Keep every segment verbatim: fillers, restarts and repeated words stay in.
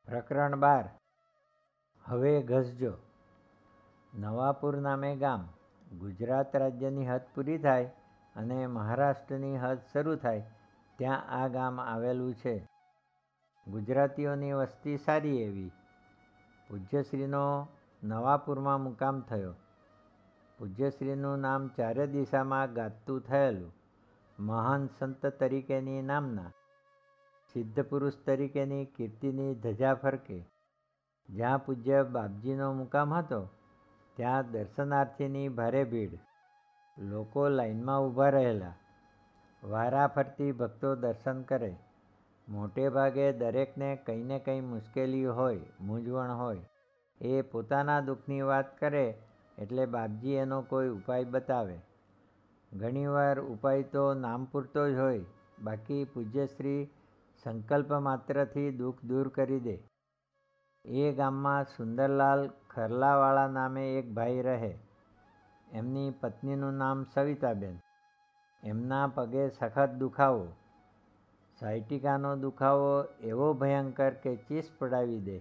પ્રકરણ બાર. હવે ગસજો. નવાપુર નામે ગામ. ગુજરાત રાજ્યની હદ પૂરી થાય અને મહારાષ્ટ્રની હદ શરૂ થાય ત્યાં આ ગામ આવેલું છે. ગુજરાતીઓની વસ્તી સારી એવી. પૂજ્યશ્રીનો નવાપુરમાં મુકામ થયો. પૂજ્યશ્રીનું નામ ચારે દિશામાં ગાજતું થયેલું. મહાન સંત તરીકેની નામના, સિદ્ધ પુરુષ તરીકેની કીર્તિની ધજા ફરકે. જ્યાં પૂજ્ય બાપજીનો મુકામ હતો ત્યાં દર્શનાર્થીની ભારે ભીડ. લોકો લાઈનમાં ઊભા રહેલા. વારા ફરતી ભક્તો દર્શન કરે. મોટે ભાગે દરેકને કંઈ ને કંઈ મુશ્કેલી હોય, મૂંઝવણ હોય. એ પોતાના દુઃખની વાત કરે એટલે બાપજી એનો કોઈ ઉપાય બતાવે. ઘણીવાર ઉપાય તો નામ પૂરતો જ હોય, બાકી પૂજ્યશ્રી સંકલ્પ માત્રથી દુઃખ દૂર કરી દે. એ ગામમાં સુંદરલાલ ખરલાવાળા નામે એક ભાઈ રહે. એમની પત્નીનું નામ સવિતાબેન. એમના પગે સખત દુખાવો. સાયટિકાનો દુખાવો એવો ભયંકર કે ચીસ પડાવી દે.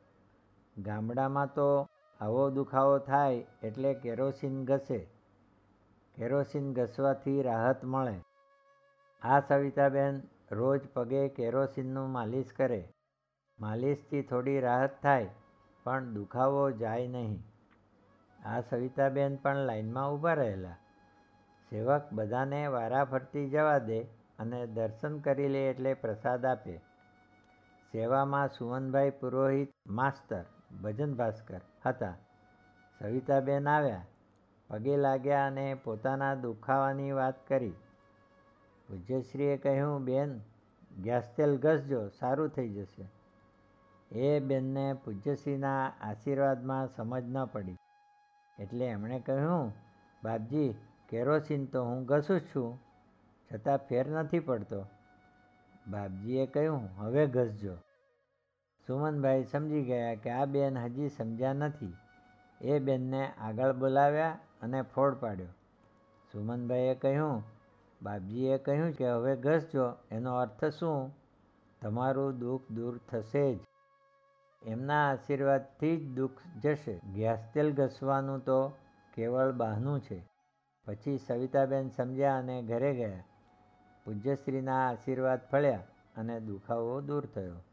ગામડામાં તો આવો દુખાવો થાય એટલે કેરોસીન ઘસે. કેરોસીન ઘસવાથી રાહત મળે. આ સવિતાબેન રોજ પગે કેરોસીનનું માલિશ કરે. માલિશથી થોડી રાહત થાય પણ દુખાવો જાય નહીં. આ સવિતાબેન પણ લાઈનમાં ઊભા રહેલા. સેવક બધાને વારા ફરતી જવા દે અને દર્શન કરી લે એટલે પ્રસાદ આપે. સેવામાં સુમનભાઈ પુરોહિત માસ્તર ભજન ભાસ્કર હતા. સવિતાબેન આવ્યા, પગે લાગ્યા અને પોતાના દુખાવાની વાત કરી. પૂજ્યશ્રીએ કહ્યું, બેન, ગેસ તેલ ઘસજો, સારું થઈ જશે. એ બેનને પૂજ્યશ્રીના આશીર્વાદમાં સમજ ન પડી એટલે એમણે કહ્યું, બાપજી, કેરોસીન તો હું ઘસું જ છું, છતાં ફેર નથી પડતો. બાપજીએ કહ્યું, હવે ઘસજો. સુમનભાઈ સમજી ગયા કે આ બેન હજી સમજ્યા નથી. એ બેનને આગળ બોલાવ્યા અને ફોડ પાડ્યો. સુમનભાઈએ કહ્યું, બાપજીએ કહ્યું કે હવે ઘસજો, એનો અર્થ શું? તમારું દુઃખ દૂર થશે જ. એમના આશીર્વાદથી જ દુઃખ જશે. ગેસ તેલ ઘસવાનું તો કેવળ બહાનું છે. પછી સવિતાબેન સમજ્યા અને ઘરે ગયા. પૂજ્યશ્રીના આશીર્વાદ ફળ્યા અને દુખાવો દૂર થયો.